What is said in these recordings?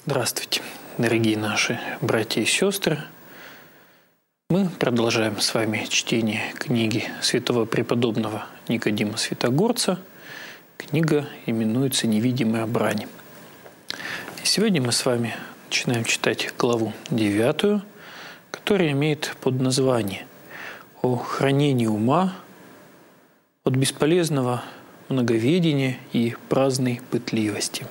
Здравствуйте, дорогие наши братья и сестры. Мы продолжаем с вами чтение книги святого преподобного Никодима Святогорца. Книга именуется «Невидимая брань». И сегодня мы с вами начинаем читать главу 9, которая имеет подназвание «О хранении ума от бесполезного многоведения и праздной пытливости».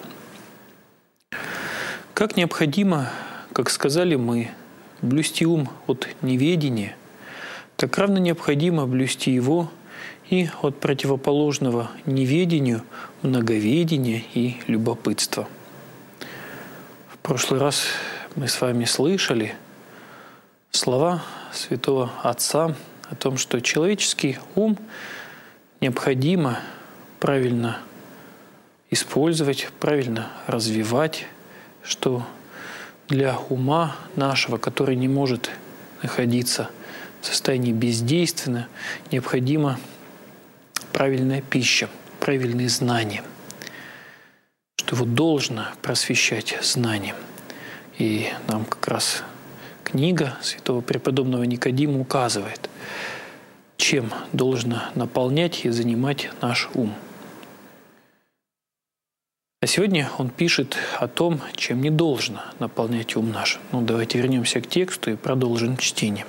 Как необходимо, как сказали мы, блюсти ум от неведения, так равно необходимо блюсти его и от противоположного неведению многоведения и любопытства. В прошлый раз мы с вами слышали слова святого Отца о том, что человеческий ум необходимо правильно использовать, правильно развивать, что для ума нашего, который не может находиться в состоянии бездействия, необходима правильная пища, правильные знания, что его должно просвещать знанием. И нам как раз книга святого преподобного Никодима указывает, чем должно наполнять и занимать наш ум. А сегодня он пишет о том, чем не должно наполнять ум наш. Давайте вернемся к тексту и продолжим чтение.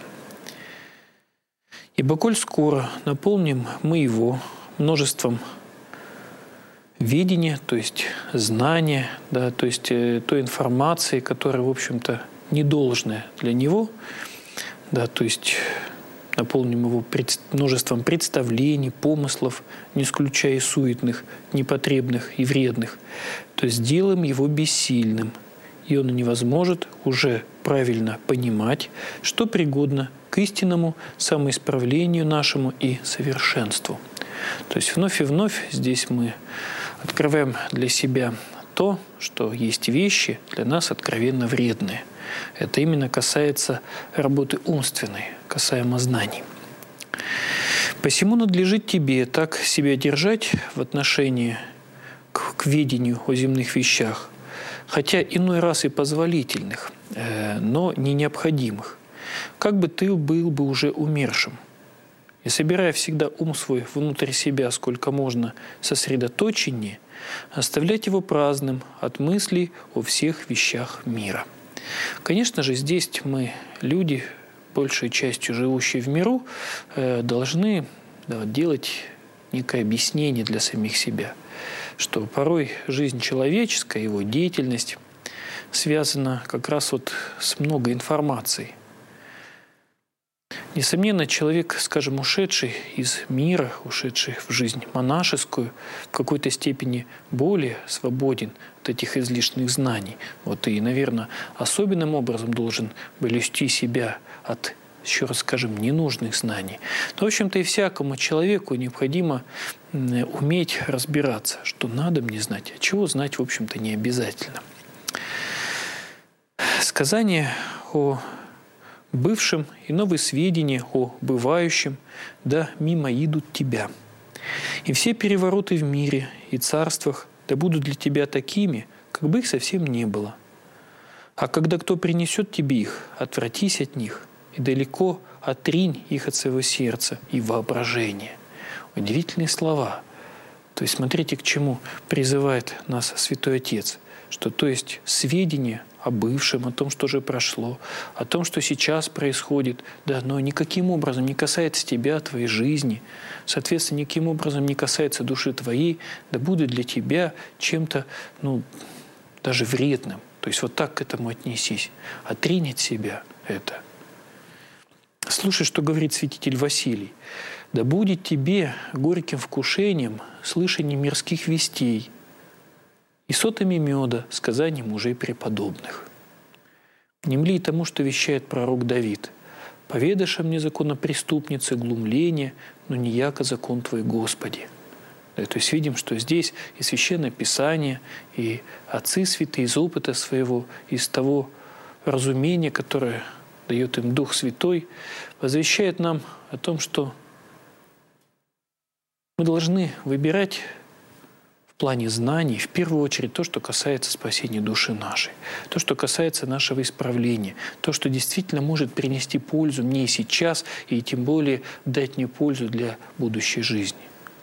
«Ибо коль скоро наполним мы его множеством видения, то есть знания, то есть той информации, которая, в общем-то, не должная для него, то есть наполним его множеством представлений, помыслов, не исключая суетных, непотребных и вредных, то сделаем его бессильным, и он не возможет уже правильно понимать, что пригодно к истинному самоисправлению нашему и совершенству». То есть вновь и вновь здесь мы открываем для себя то, что есть вещи для нас откровенно вредные. Это именно касается работы умственной, касаемо знаний. «Посему надлежит тебе так себя держать в отношении к ведению о земных вещах, хотя иной раз и позволительных, но не необходимых, как бы ты был бы уже умершим, и собирая всегда ум свой внутрь себя сколько можно сосредоточеннее, оставлять его праздным от мыслей о всех вещах мира». Конечно же, здесь мы, люди, большей частью живущие в миру, должны делать некое объяснение для самих себя, что порой жизнь человеческая, его деятельность связана как раз с много информацией. Несомненно, человек, скажем, ушедший из мира, ушедший в жизнь монашескую, в какой-то степени более свободен от этих излишних знаний. И, наверное, особенным образом должен блюсти себя от, еще раз скажем, ненужных знаний. Но, в общем-то, и всякому человеку необходимо уметь разбираться, что надо мне знать, а чего знать, в общем-то, не обязательно. Сказание о бывшем и новые сведения о бывающем, мимо идут тебя. И все перевороты в мире и царствах будут для тебя такими, как бы их совсем не было. А когда кто принесет тебе их, отвратись от них и далеко отринь их от своего сердца и воображения». Удивительные слова. То есть смотрите, к чему призывает нас Святой Отец, что то есть сведения о бывшем, о том, что уже прошло, о том, что сейчас происходит, но никаким образом не касается тебя, твоей жизни, соответственно, никаким образом не касается души твоей, будет для тебя чем-то, даже вредным. То есть так к этому отнесись. Отринь от себя это. Слушай, что говорит святитель Василий. «Да будет тебе горьким вкушением слышание мирских вестей, и сотами меда сказаний мужей преподобных. Внемли тому, что вещает пророк Давид. Поведаша мне законопреступницы глумление, но не яко закон Твой, Господи». То есть видим, что здесь и Священное Писание, и отцы святые из опыта своего, из того разумения, которое дает им Дух Святой, возвещает нам о том, что мы должны выбирать в плане знаний в первую очередь то, что касается спасения души нашей, то, что касается нашего исправления, то, что действительно может принести пользу мне сейчас и тем более дать мне пользу для будущей жизни.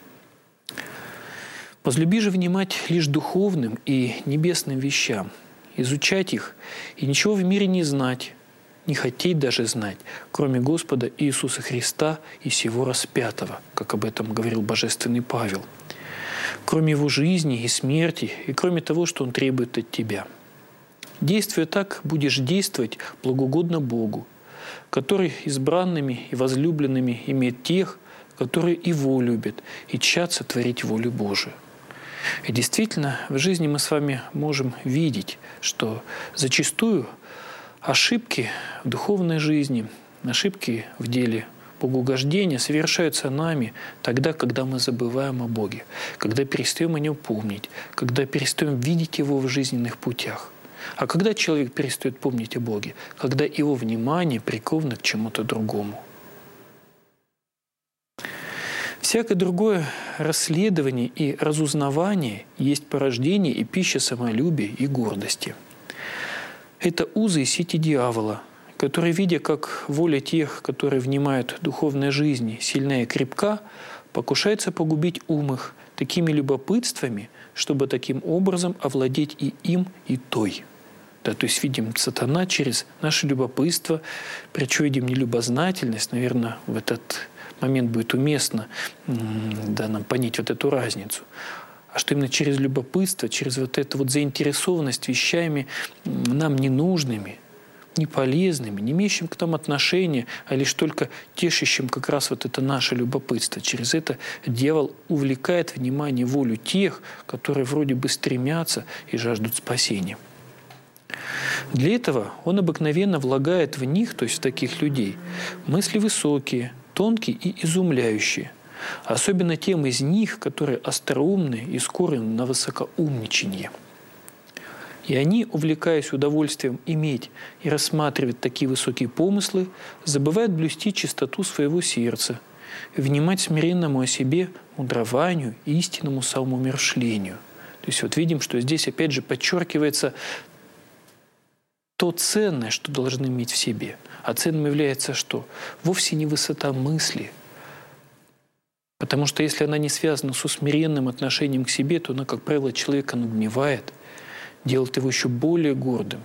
Возлюби же внимать лишь духовным и небесным вещам, изучать их и ничего в мире не знать, не хотеть даже знать, кроме Господа Иисуса Христа и сего распятого, как об этом говорил божественный Павел, кроме Его жизни и смерти, и кроме того, что Он требует от тебя. Действуя так, будешь действовать благоугодно Богу, который избранными и возлюбленными имеет тех, которые Его любят, и тщатся творить волю Божию. И действительно, в жизни мы с вами можем видеть, что зачастую ошибки в духовной жизни, ошибки в деле богоугождения совершаются нами тогда, когда мы забываем о Боге, когда перестаем о Нем помнить, когда перестаем видеть Его в жизненных путях. А когда человек перестает помнить о Боге? Когда его внимание приковано к чему-то другому. Всякое другое расследование и разузнавание есть порождение и пища самолюбия и гордости. Это узы и сети дьявола, который, видя, как воля тех, которые внимают духовной жизни, сильна и крепка, покушается погубить ум их такими любопытствами, чтобы таким образом овладеть и им, и той. Да, то есть видим сатана через наше любопытство, причем видим нелюбознательность, наверное, в этот момент будет уместно нам понять вот эту разницу. А что именно через любопытство, через вот эту вот заинтересованность вещами нам ненужными, неполезными, не имеющим к нам отношения, а лишь только тешащим как раз вот это наше любопытство. Через это дьявол увлекает внимание, волю тех, которые вроде бы стремятся и жаждут спасения. Для этого он обыкновенно влагает в них, то есть в таких людей, мысли высокие, тонкие и изумляющие, особенно тем из них, которые остроумны и скоры на высокоумничание. И они, увлекаясь удовольствием иметь и рассматривать такие высокие помыслы, забывают блюсти чистоту своего сердца и внимать смиренному о себе мудрованию и истинному самоумершлению. То есть вот видим, что здесь опять же подчеркивается то ценное, что должны иметь в себе. А ценным является что? Вовсе не высота мысли. Потому что если она не связана с усмиренным отношением к себе, то она, как правило, человека надмевает, делает его еще более гордым.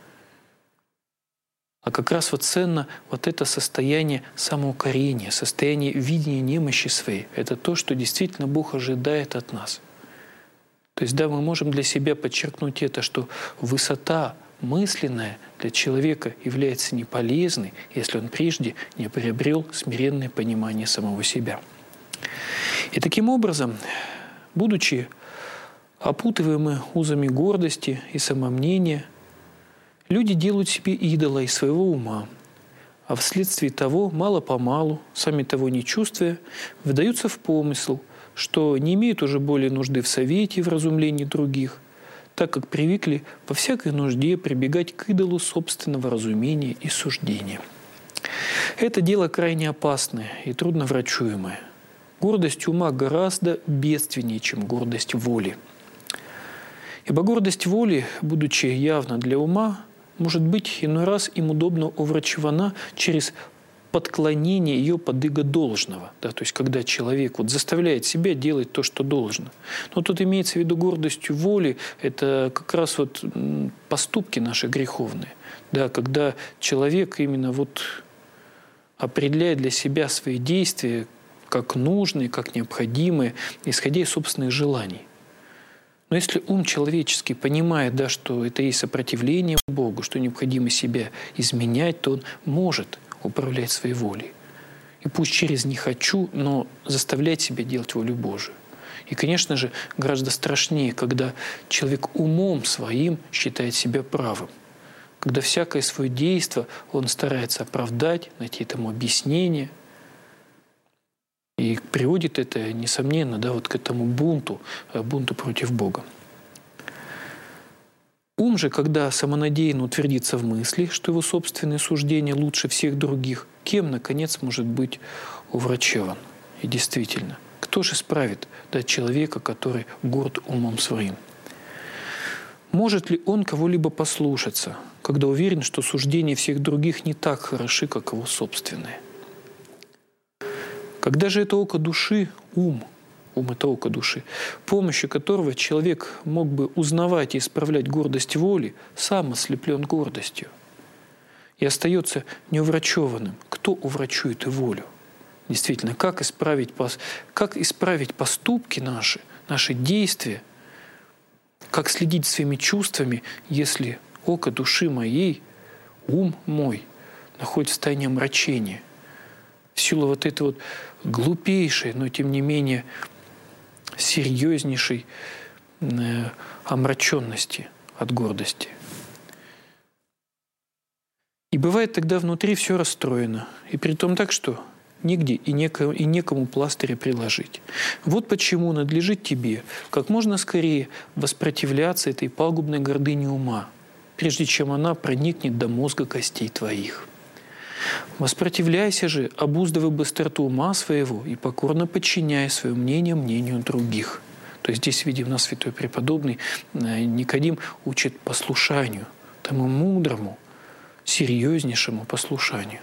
А как раз вот ценно вот это состояние самоукорения, состояние видения немощи своей. Это то, что действительно Бог ожидает от нас. То есть да, мы можем для себя подчеркнуть это, что высота мысленная для человека является неполезной, если он прежде не приобрел смиренное понимание самого себя. И таким образом, будучи опутываемы узами гордости и самомнения, люди делают себе идола из своего ума, а вследствие того, мало-помалу, сами того не чувствуя, вдаются в помысл, что не имеют уже более нужды в совете и в разумлении других, так как привыкли по всякой нужде прибегать к идолу собственного разумения и суждения. Это дело крайне опасное и трудноврачуемое. Гордость ума гораздо бедственнее, чем гордость воли. Ибо гордость воли, будучи явна для ума, может быть иной раз им удобно уврачевана через подклонение ее под иго должного. Да, то есть когда человек вот заставляет себя делать то, что должно. Но тут имеется в виду гордостью воли, это как раз вот поступки наши греховные. Да, когда человек именно вот определяет для себя свои действия как нужные, как необходимые, исходя из собственных желаний. Но если ум человеческий понимает, да, что это есть сопротивление Богу, что необходимо себя изменять, то он может управлять своей волей. И пусть через «не хочу», но заставлять себя делать волю Божию. И, конечно же, гораздо страшнее, когда человек умом своим считает себя правым. Когда всякое свое действие он старается оправдать, найти этому объяснение. И приводит это, несомненно, да, вот к этому бунту против Бога. Ум же, когда самонадеянно утвердится в мысли, что его собственные суждения лучше всех других, кем, наконец, может быть уврачеван? И действительно, кто кто же исправит человека, который горд умом своим? Может ли он кого-либо послушаться, когда уверен, что суждения всех других не так хороши, как его собственные? Когда же это око души, ум это око души, помощью которого человек мог бы узнавать и исправлять гордость воли, сам ослеплен гордостью и остается неуврачеванным. Кто уврачует и волю? Действительно, как исправить поступки наши действия, как следить своими чувствами, если око души моей, ум мой находится в состоянии омрачения, в силу вот этой вот глупейшей, но тем не менее серьезнейшей омраченности от гордости. И бывает тогда внутри все расстроено, и при том так, что нигде и некому пластыря приложить. Вот почему надлежит тебе как можно скорее воспротивляться этой пагубной гордыне ума, прежде чем она проникнет до мозга костей твоих. Воспротивляйся же, обуздывай быстроту ума своего и покорно подчиняй свое мнение мнению других. То есть здесь, видим, нас святой преподобный Никодим учит послушанию, тому мудрому, серьезнейшему послушанию.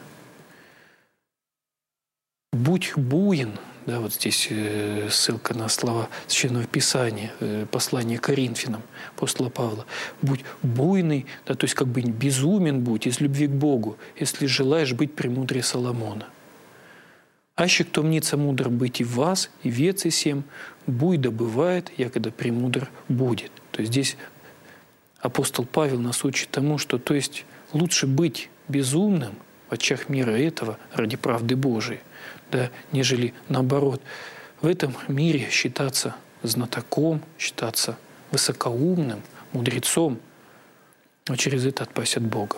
«Будь буин», да, вот здесь ссылка на слова Священного Писания, послание к Коринфянам, апостола Павла. «Будь буйный», да, то есть как бы безумен будь из любви к Богу, если желаешь быть премудрее Соломона. «Аще кто мнится мудр быть и в вас, и вец и сем, буй да бывает, якогда премудр будет». То есть здесь апостол Павел нас учит тому, что то есть лучше быть безумным в очах мира этого ради правды Божией, да, нежели наоборот в этом мире считаться знатоком, считаться высокоумным, мудрецом, а через это отпасть от Бога.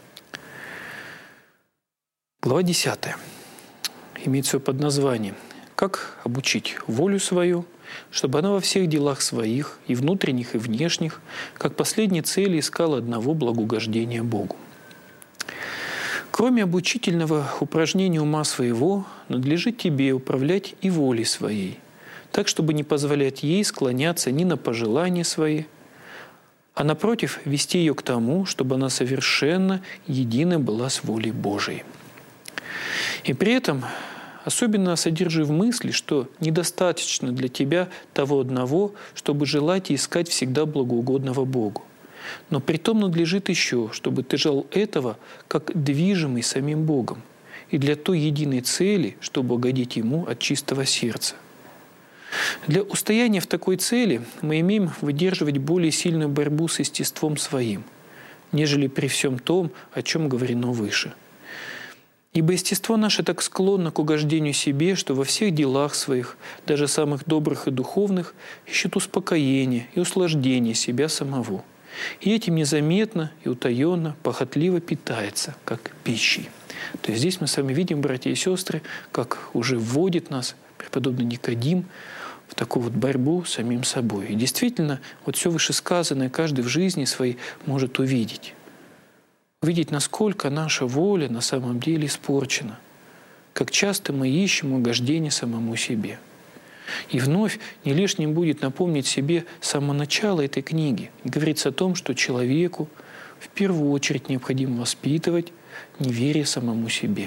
Глава 10 имеет свое подназвание «Как обучить волю свою, чтобы она во всех делах своих, и внутренних, и внешних, как последней цели искала одного благоугождения Богу». Кроме обучительного упражнения ума своего, надлежит тебе управлять и волей своей, так, чтобы не позволять ей склоняться ни на пожелания свои, а напротив, вести ее к тому, чтобы она совершенно едина была с волей Божией. И при этом особенно содержи в мысли, что недостаточно для тебя того одного, чтобы желать и искать всегда благоугодного Богу. Но притом надлежит еще, чтобы ты желал этого, как движимый самим Богом, и для той единой цели, чтобы угодить Ему от чистого сердца. Для устояния в такой цели мы имеем выдерживать более сильную борьбу с естеством своим, нежели при всем том, о чем говорено выше. Ибо естество наше так склонно к угождению себе, что во всех делах своих, даже самых добрых и духовных, ищет успокоение и услаждение себя самого. И этим незаметно и утаенно, похотливо питается, как пищей. То есть здесь мы с вами видим, братья и сестры, как уже вводит нас преподобный Никодим в такую вот борьбу с самим собой. И действительно, вот все вышесказанное каждый в жизни своей может увидеть. Увидеть, насколько наша воля на самом деле испорчена. Как часто мы ищем угождение самому себе. И вновь не лишним будет напомнить себе само начало этой книги. Говорится о том, что человеку в первую очередь необходимо воспитывать неверие самому себе.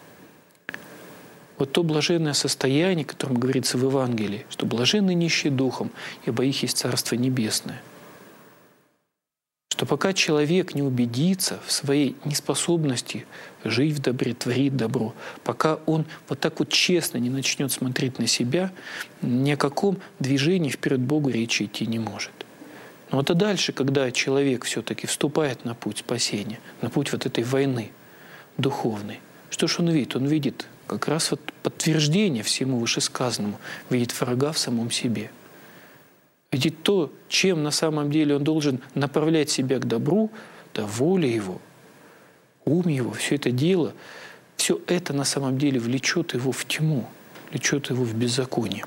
Вот то блаженное состояние, о котором говорится в Евангелии, что блаженны нищие духом, ибо их есть Царство Небесное. Что пока человек не убедится в своей неспособности жить в добре, творить добро, пока он вот так вот честно не начнет смотреть на себя, ни о каком движении вперед Богу речи идти не может. Но вот и дальше, когда человек все-таки вступает на путь спасения, на путь вот этой войны духовной, что ж он видит? Он видит как раз вот подтверждение всему вышесказанному, видит врага в самом себе. Видит то, чем на самом деле он должен направлять себя к добру, да воля его, ум его, все это дело, все это на самом деле влечет его в тьму, влечет его в беззаконие.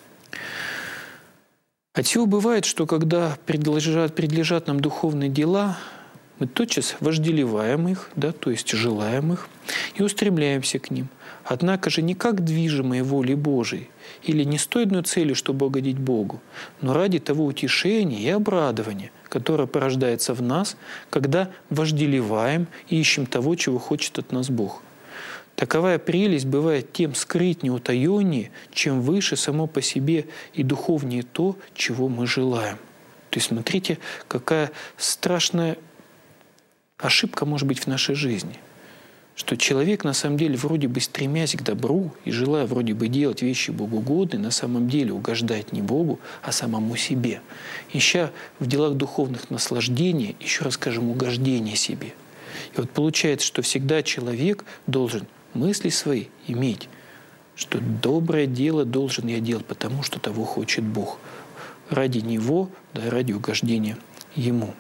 Отсего бывает, что когда предлежат нам духовные дела, мы тотчас вожделеваем их, да, то есть желаем их, и устремляемся к ним. Однако же не как движимые волей Божией или не с той одной целью, чтобы угодить Богу, но ради того утешения и обрадования, которое порождается в нас, когда вожделеваем и ищем того, чего хочет от нас Бог. Таковая прелесть бывает тем скрытнее, утаеннее, чем выше само по себе и духовнее то, чего мы желаем. То есть смотрите, какая страшная ошибка может быть в нашей жизни. Что человек, на самом деле, вроде бы стремясь к добру и желая вроде бы делать вещи богоугодные, на самом деле угождает не Богу, а самому себе. Ища в делах духовных наслаждения, еще раз скажем, угождение себе. И вот получается, что всегда человек должен мысли свои иметь, что доброе дело должен я делать, потому что того хочет Бог. Ради Него, да, ради угождения Ему.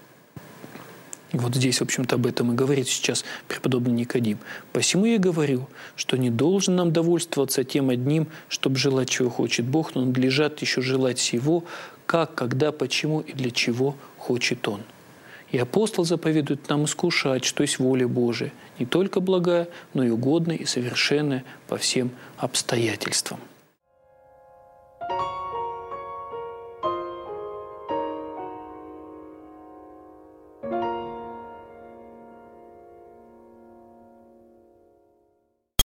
И вот здесь, в общем-то, об этом и говорит сейчас преподобный Никодим. «Посему я говорю, что не должен нам довольствоваться тем одним, чтобы желать, чего хочет Бог, но надлежат еще желать всего, как, когда, почему и для чего хочет Он». И апостол заповедует нам искушать, что есть воля Божия, не только благая, но и угодная и совершенная по всем обстоятельствам.